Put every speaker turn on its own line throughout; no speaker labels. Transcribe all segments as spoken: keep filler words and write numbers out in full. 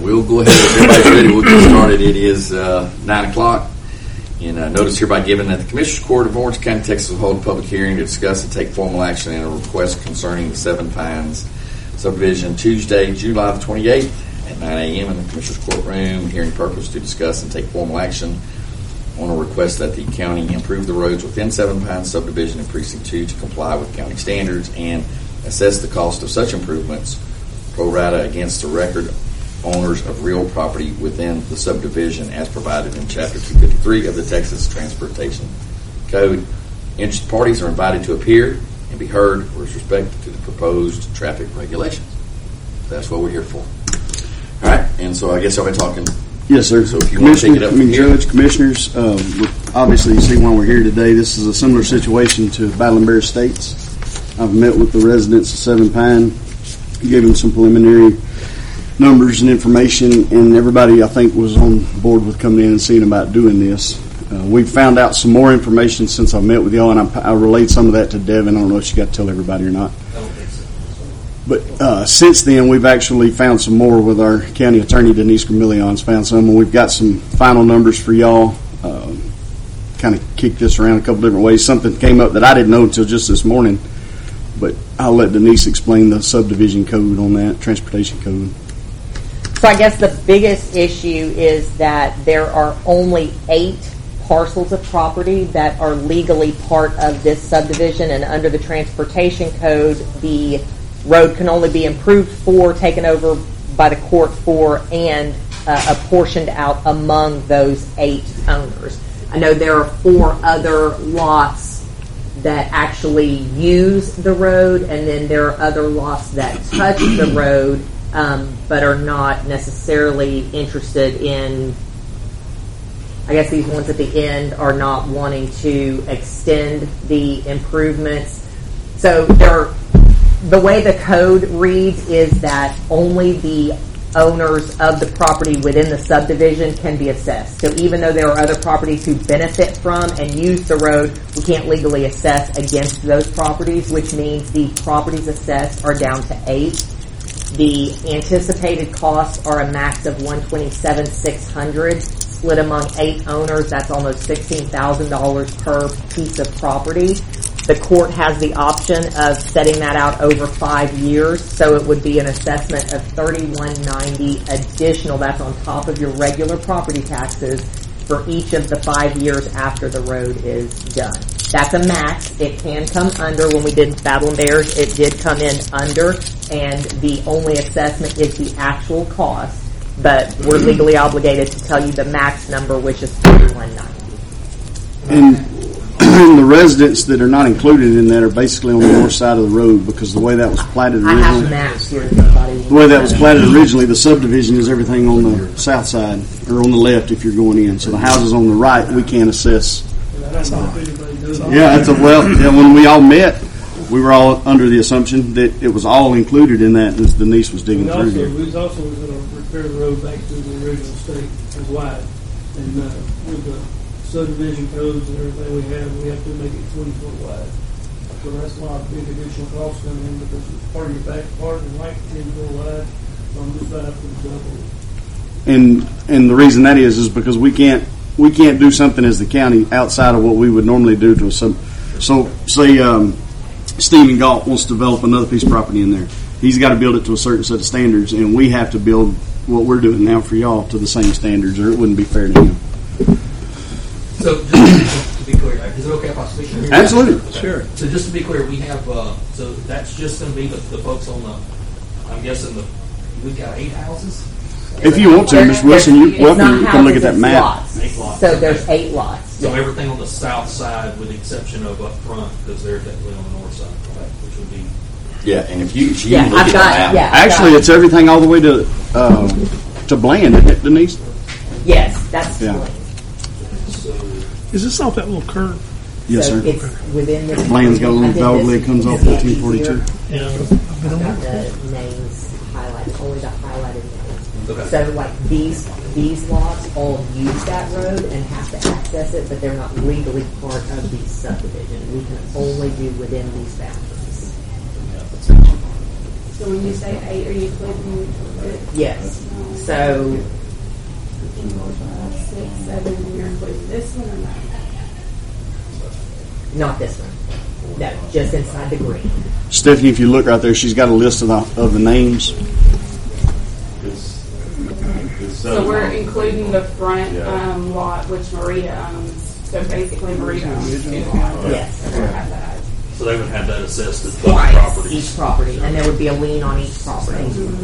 we'll go ahead. If everybody's ready, we'll get started. It is uh, nine o'clock. And uh, notice hereby given that the Commissioners Court of Orange County, Texas will hold a public hearing to discuss and take formal action in a request concerning the Seven Pines subdivision Tuesday, July the twenty-eighth at nine a.m. in the Commissioners Courtroom. Hearing purpose to discuss and take formal action on a request that the county improve the roads within Seven Pines subdivision in Precinct two to comply with county standards and assess the cost of such improvements pro rata against the record owners of real property within the subdivision as provided in Chapter two fifty-three of the Texas Transportation Code. Interested parties are invited to appear and be heard with respect to the proposed traffic regulations. That's what we're here for. All right, and so I guess I'll be talking.
Yes, sir.
So if you want to take it up
I mean,
from here.
Judge, Commissioners, um, obviously you see why we're here today. This is a similar situation to Battle and Bear Estates. I've met with the residents of Seven Pine, gave them some preliminary numbers and information, and everybody, I think, was on board with coming in and seeing about doing this. Uh, we've found out some more information since I met with y'all, and I, I relayed some of that to Devin. I don't know if you got to tell everybody or not.
I don't think so.
But uh, since then, we've actually found some more with our county attorney, Denise Gramillion's found some, and we've got some final numbers for y'all. Uh, kind of kicked this around a couple different ways. Something came up that I didn't know until just this morning, but I'll let Denise explain the subdivision code on that, transportation code.
So I guess the biggest issue is that there are only eight parcels of property that are legally part of this subdivision, and under the transportation code, the road can only be improved for, taken over by the court for, and uh, apportioned out among those eight owners. I know there are four other lots that actually use the road, and then there are other lots that touch the road, um, but are not necessarily interested in, I guess these ones at the end are not wanting to extend the improvements. So there are, the way the code reads is that only the owners of the property within the subdivision can be assessed. So even though there are other properties who benefit from and use the road, we can't legally assess against those properties, which means the properties assessed are down to eight. The anticipated costs are a max of one hundred twenty-seven thousand six hundred dollars. Split among eight owners, that's almost sixteen thousand dollars per piece of property. The court has the option of setting that out over five years, so it would be an assessment of thirty-one ninety additional. That's on top of your regular property taxes for each of the five years after the road is done. That's a max. It can come under. When we did Battle and Bears, it did come in under, and the only assessment is the actual cost. But we're legally obligated to tell you the max number, which is thirty-one ninety.
And, and the residents that are not included in that are basically on the north side of the road, because the way that was platted
I have
originally,
maps here. If anybody
the way that was platted originally, the subdivision is everything on the south side, or on the left if you're going in. So the houses on the right, we can't assess. Yeah, that's a, well, yeah, when we all met, we were all under the assumption that it was all included in that as Denise was digging
we
through
also,
here.
We was also going to repair the road back to the original state as wide. And uh, with the subdivision codes and everything we have, we have to make it twenty foot wide. So that's a lot of big additional costs coming in, because it's part of your back part and like ten foot wide. So I'm just about up to double.
And and the reason that is is because we can't we can't do something as the county outside of what we would normally do to a sub. So say um, Stephen Galt wants to develop another piece of property in there. He's got to build it to a certain set of standards, and we have to build what we're doing now for y'all to the same standards, or it wouldn't be fair to him.
So just to be clear, is it okay if I speak here?
Absolutely.
Okay.
Sure.
So just to be clear, we have, uh, so that's just going to be the, the folks on the, I'm guessing the, we've got eight houses?
If you want to, Miz Wilson, you're
It's
welcome
not
to come look at
houses,
that
it's
map.
lots.
Eight lots.
So there's eight lots.
So
yeah.
everything on the south side, with the exception of up front, because they're technically on the north side, right? Which would be.
Yeah, and if you, if you
Yeah,
look
I've
at
got-
the map,
yeah.
Actually, it's everything all the way to uh, to Bland, isn't it, Denise?
Yes, that's
Yeah.
Bland.
Is this off that little curve?
Yes,
so
sir.
It's within this.
Bland's got a
I
little
did
dog
this
leg comes off
to make it
fourteen forty-two.
easier.
Yeah.
I've got the names highlighted, only the highlighted names.
Okay.
So like these these lots all use that road and have to access it, but they're not legally part of the subdivision. We can only do within these boundaries.
So when you say eight, are you including?
Yes. So,
Six, seven, you're including this one or not?
not this one. No, just inside the green.
Stephanie, if you look right there, she's got a list of the, of the names.
So we're including the front
Yeah.
um, lot, which Marita owns. So basically, Marita owns two lots.
Yes.
So we're gonna have that.
So they would have that assessed as both
Twice
properties.
each property, and there would be a lien on each property.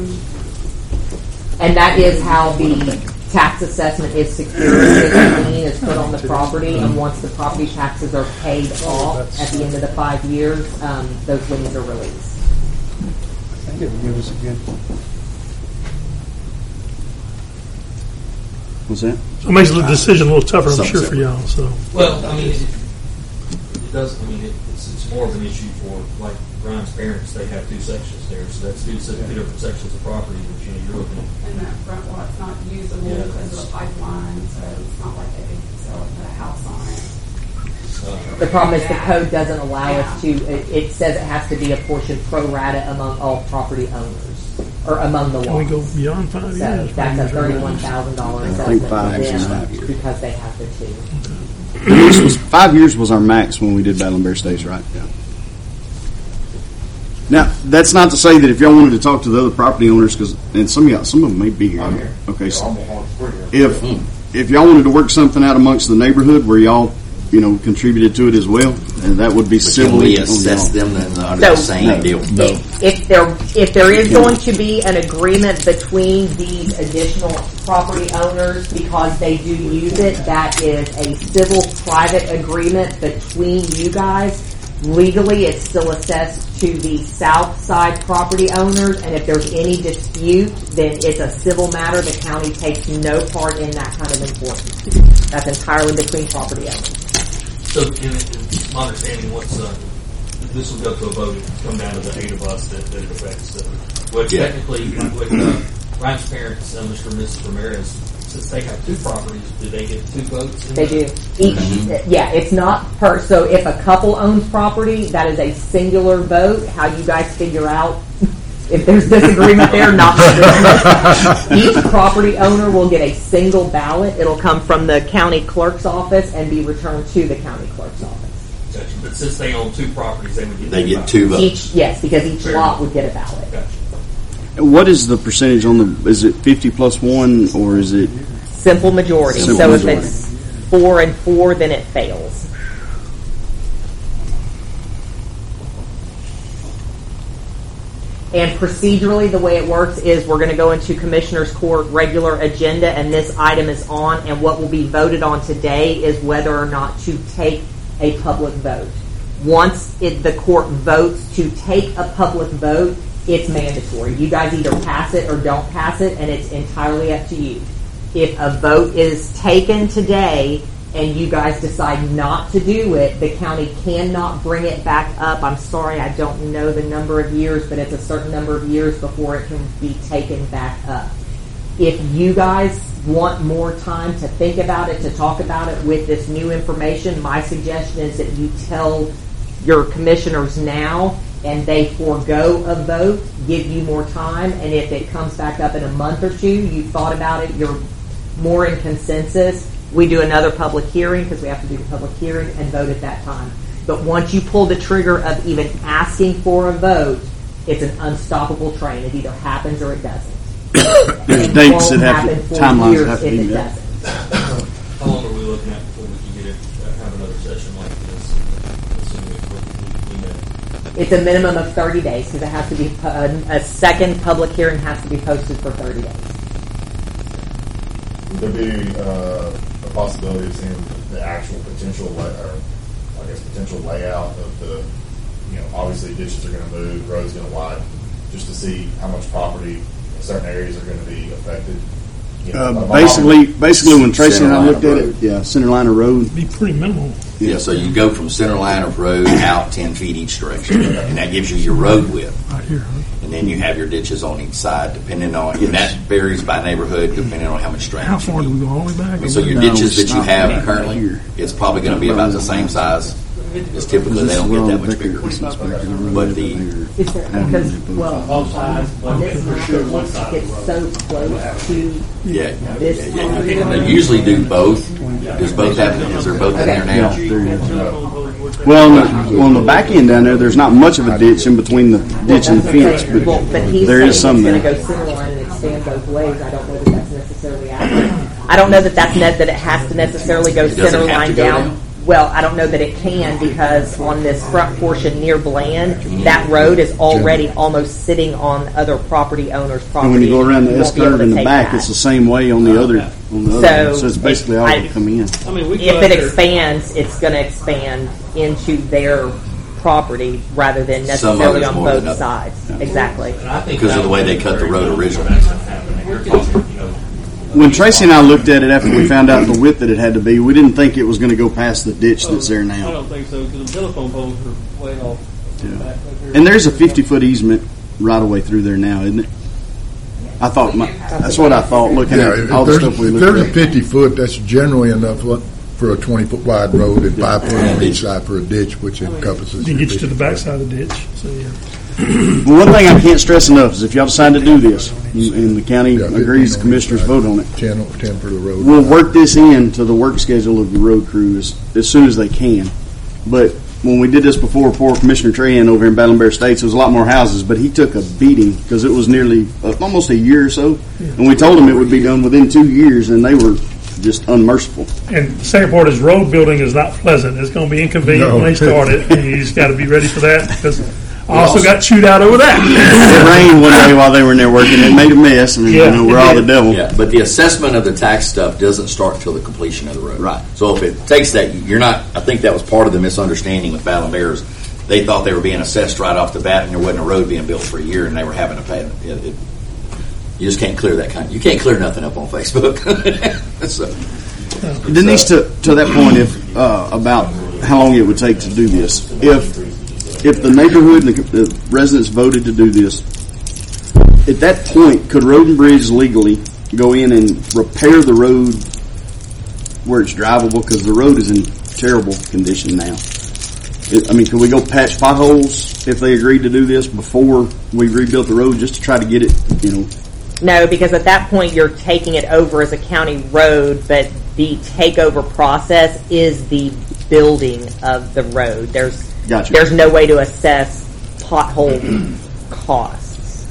And that is how the tax assessment is secured. The lien is put on the property, and once the property taxes are paid off at the end of the five years, um, those liens are released.
Give us a good. What's that?
So it makes the decision a little tougher, I'm
Some
sure, for
separate.
y'all, so.
Well, I mean, it, it does, I mean, it, it's, it's more of an issue for, like, Ryan's parents, they have two sections there, so that's two, se- two different sections of property, which, you know, you're looking at.
And that front lot's not usable
Yeah.
because of the pipeline, so it's not like they could sell it, put a house on it.
Uh,
The problem is the code doesn't allow us to, it, it says it has to be apportioned pro rata among all property owners, or among the
Can we go
lots.
beyond five
So
years?
that's a thirty-one thousand dollar
I think
assessment
five
for
is
them
five years.
because they have the two.
This was, five years was our max when we did Battle and Bear Stakes, right? Yeah. Now, that's not to say that if y'all wanted to talk to the other property owners, because and some of y'all, some of them may be here.
I'm here.
Okay, so
I'm on three here.
if if y'all wanted to work something out amongst the neighborhood where y'all, you know, contributed to it as well, and that would be
But can
civilly
we
on
assess
y'all.
them then under
So-
the same
No.
deal?
If, if there if there is going to be an agreement between these additional property owners because they do use it, that is a civil private agreement between you guys. Legally, it's still assessed to the south side property owners, and if there's any dispute, then it's a civil matter. The county takes no part in that kind of enforcement. That's entirely between property owners.
So, in, in my understanding, what's, uh, this will go to a vote, it'll come down to the eight of us that, that it affects. So, well,
Yeah.
technically, with, uh, Ryan's parents, uh, Mister and Missus Ramirez, since they have two properties, do they get two votes? in
They
that?
do. Each, yeah, it's not per, so if a couple owns property, that is a singular vote. How you guys figure out if there's disagreement there, not my business. Each property owner will get a single ballot. It'll come from the county clerk's office and be returned to the county clerk's office.
Gotcha. But since they own two properties, they would get
They
two
get
votes.
two votes.
Each, yes, because each
Fair
lot
enough.
would get a ballot.
Gotcha.
What is the percentage on the? Is it fifty plus one, or is it?
Simple majority.
Simple
so
majority.
if it's four and four, then it fails. And procedurally, the way it works is we're going to go into Commissioner's Court regular agenda, and this item is on, and what will be voted on today is whether or not to take a public vote. Once it, the court votes to take a public vote, it's mandatory. You guys either pass it or don't pass it, and it's entirely up to you. If a vote is taken today and you guys decide not to do it, the county cannot bring it back up. I'm sorry, I don't know the number of years, but it's a certain number of years before it can be taken back up. If you guys want more time to think about it, to talk about it with this new information, my suggestion is that you tell your commissioners now and they forego a vote, give you more time, and if it comes back up in a month or two, you've thought about it, you're more in consensus, we do another public hearing, because we have to do the public hearing, and vote at that time. But once you pull the trigger of even asking for a vote, it's an unstoppable train. It either happens or it doesn't.
There's
It
dates
won't
that have
happen
to,
for
timelines
years
that have to
if
be
it
met.
doesn't.
How long are we looking at before we can get it, uh, have another session like this? Assuming we, we, we met.
It's a minimum of thirty days, because it has to be, a, a second public hearing has to be posted for thirty days.
Would there be uh, a possibility of seeing the actual potential, lay, or I guess potential layout of the, you know, obviously ditches are going to move, roads going to widen, just to see how much property in certain areas are going to be affected? You know,
Uh,
my- my
basically, basically when Tracy and I
Center
looked
line
at
of
it, yeah, center line of road.
It'd be pretty minimal.
Yeah, so you go from center line of road out ten feet each direction, and that gives you your road width.
Right here, huh?
And then you have your ditches on each side, depending on, and that varies by neighborhood, depending on how much drainage.
How
you
far
need.
do we go all the way back?
I mean, so your
No,
ditches that you
stop
have
right
currently,
here.
it's probably going to be about the same size Because typically they don't get that much bigger. But the,
Is there, because, well,
Both sides, but
this
for
map,
sure
it
one
looks
side
like
will
it's
work.
so close to
yeah,
this
yeah,
property
yeah. And
line.
they usually do both. Does both have, is there both in there now?
Yeah, there is. Well, on the, on the back end down there, there's not much of a ditch in between the ditch and the fence,
Well,
but
but he's
there
saying
is
it's
some
going to
there.
go center line and extend both ways. I don't know that that's necessarily accurate. I don't know that that's ne- that it has to necessarily go
It doesn't
center
have
line
to go
down.
down.
Well, I don't know that it can because on this front portion near Bland, that road is already almost sitting on other property owners' property.
And when you go around the
You
S
won't be able
curve
to
in the
take
back,
that.
it's the same way on the other, on the other.
So,
end. So it's basically all
I-
will come in.
I mean, we go
If
out
it
there-
expands, it's going to expand into their property rather than
Some
necessarily
others
on
more
both
than others.
sides. Exactly.
And I think
Because of the way
that
they
would
cut the
be
road
very
originally.
That's going to happen. And you're talking, you know,
When Tracy and I looked at it after we found out the width that it had to be, we didn't think it was going to go past the ditch that's there
I
now.
don't think so, because the telephone poles are way off.
Yeah.
back up here.
And there's a fifty foot easement right away through there now, isn't it? I thought, my, that's what I thought looking
Yeah,
at
if
all the
there's,
stuff we
if
looked
there's a
at.
fifty foot, that's generally enough lo- for a twenty foot wide road and five foot on each side for a ditch, which encompasses.
You
your
get you to the
50 foot.
backside of the ditch. So yeah.
But one thing I can't stress enough is if y'all decide to do this, and and the county
Yeah,
agrees, the
fifteen on each
commissioners
side.
vote on it,
Ten, ten for the road.
we'll work this into the work schedule of the road crew as, as soon as they can. But when we did this before, poor Commissioner Trahan over in Battle and Bear Estates, there was a lot more houses, but he took a beating because it was nearly uh, almost a year or so. And we told him it would be done within two years, and they were just unmerciful.
And the second part is road building is not pleasant. It's going to be inconvenient
No.
when they start it, and you just got to be ready for that because I also got chewed out over that.
It rained one day while they were in there working. It made a mess, and
Yeah,
you know, we're
it
all the
did.
devil.
Yeah, but the assessment of the tax stuff doesn't start until the completion of the road.
Right.
So if it takes that, you're not. I think that was part of the misunderstanding with Battle and Bears. They thought they were being assessed right off the bat, and there wasn't a road being built for a year, and they were having to pay it. It- it- you just can't clear that kind. You can't clear nothing up on Facebook. so,
Denise, to, to that point, if uh, about how long it would take to do this, if if the neighborhood and the, the residents voted to do this, at that point, could Road and Bridge legally go in and repair the road where it's drivable? Because the road is in terrible condition now. It, I mean, could we go patch potholes if they agreed to do this before we rebuilt the road, just to try to get it, you know?
No, because at that point you're taking it over as a county road, but the takeover process is the building of the road. There's
Gotcha.
there's no way to assess pothole costs.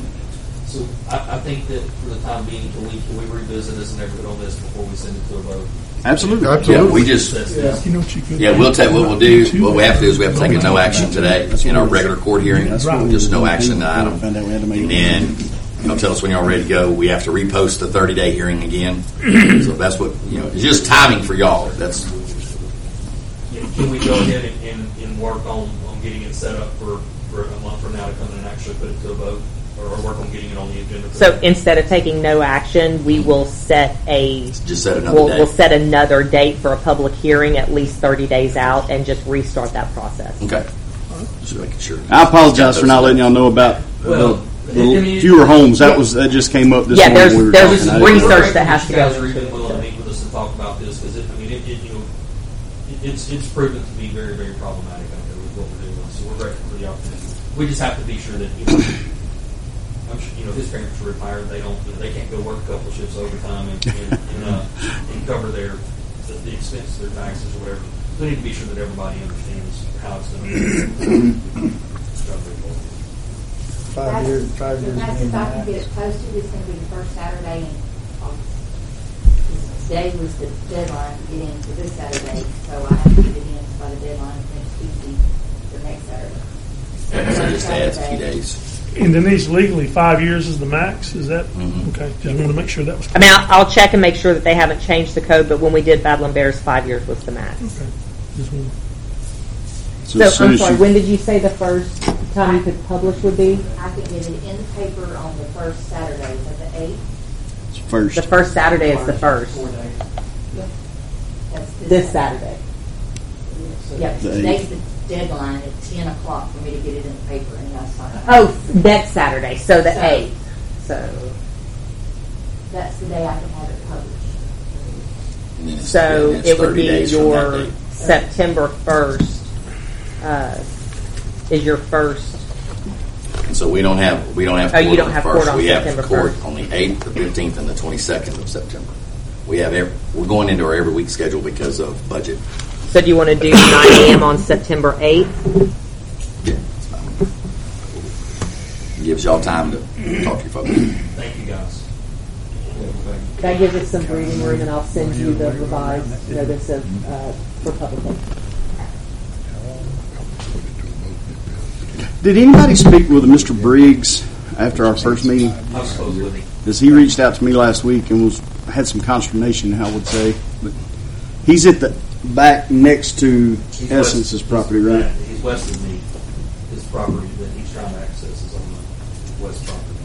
So I, I think that for the time being, can we, can we revisit this and everything on this before we send it to a vote?
Absolutely.
yeah,
Absolutely.
we just.
Assess this.
You know what you could
Yeah, we'll take what we'll do. What we have to do is we have to take a no action today in our regular court hearing.
Right.
Just no action item.
Found out we had to make
And
it.
then you'll tell us when you're ready to go. We have to repost the thirty day hearing again. So that's what, you know, it's just timing for y'all. That's,
Yeah, Can we go ahead and, and, and work on, on getting it set up for, for a month from now to come in and actually put it to a vote? Or, or work on getting it on the agenda? For
So
that?
instead of taking no action, we will set a
just set another
we'll,
day.
we'll set another date for a public hearing at least thirty days out and just restart that process.
Okay. Just making sure.
I apologize for not letting y'all know about
Well,
the, the
I mean,
fewer homes. That was that just came up this
Yeah,
morning.
there's-
when we were
there's
talking. I didn't-
research that has to
You
go
guys are
into
even
it.
willing to meet with us and talk about this because it, I mean, it, it, you know, it, it's it's proven to be very very problematic out there with what we're doing. So we're grateful for the opportunity. We just have to be sure that you know, I'm sure, you know, his parents are retired. They don't, you know, they can't go work a couple shifts overtime and and, and, uh, and cover their the, the expense of their taxes or whatever. So we need to be sure that everybody understands how it's going to be.
Five years, five years.
That's if I can get it posted, it's gonna be the first Saturday in August. Today was the deadline to get in for this Saturday, so I have to get it in by the deadline next Tuesday for next Saturday.
So just adds a few days.
And Denise, legally, five years is the max. Is that
Mhm.
okay? Just want to make sure that was.
I mean, I'll, I'll check and make sure that they haven't changed the code, but when we did Battle and Bears, five years was the max.
Okay. Just want
So
So,
as soon
I'm
as
sorry,
you-
when did you say the first time you could publish would be?
I can get it in the paper on the first Saturday, is that the eighth?
first.
The first Saturday is the first.
Four days.
That's
This Saturday.
Yep,
The
today's the deadline at ten o'clock for me to get it in the paper and that's fine.
Oh, next Saturday, so the
So-
eighth. So,
That's the day I can have it published.
And then it's-
so
and it's
it would
thirty
be
days from that
your
date.
September first uh, is your first.
And so we don't have, we don't have
Oh,
court
you don't
on the
have
first.
court on
We have
September
court
first.
on the eighth, the fifteenth, and the twenty-second of September. We have, every, we're going into our every week schedule because of budget.
So do you want to do nine a.m. on September eighth?
Yeah, it's fine. Gives y'all time to talk to your folks.
Thank you, guys.
That gives us some breathing room, and I'll send you the revised notice of, uh, for publication.
Did anybody speak with Mister Briggs after our first meeting?
I was supposed to.
Because he reached out to me last week and was had some consternation, I would say. But he's at the back next to
He's
Essence's
west-
property, right?
yeah, He's west of me. His property that he's trying to access is on the west property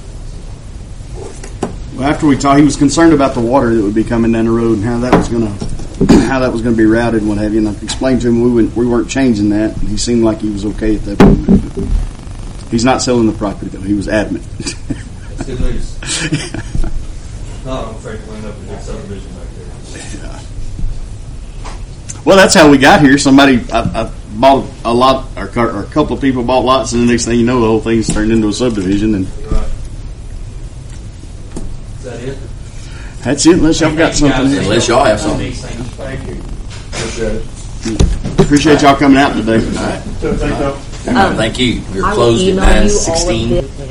line.
Well, after we talked, he was concerned about the water that would be coming down the road and how that was going to how that was going to be routed and what have you. And I explained to him we wouldn't, we weren't changing that. And he seemed like he was okay at that point. He's not selling the property though. He was adamant.
That's good news. No, I'm afraid to end up with a big subdivision back there.
Well, that's how we got here. Somebody I, I bought a lot, or, or a couple of people bought lots, and the next thing you know, the whole thing's turned into a subdivision. And
You're right. Is that it?
that's it. Unless y'all got
Thank you, guys.
something.
Unless y'all have something.
Thank you.
Appreciate it.
Appreciate y'all coming out today.
Thank you. You're
Um,
closed
I will
at
email
nine
you all of
sixteen.
this.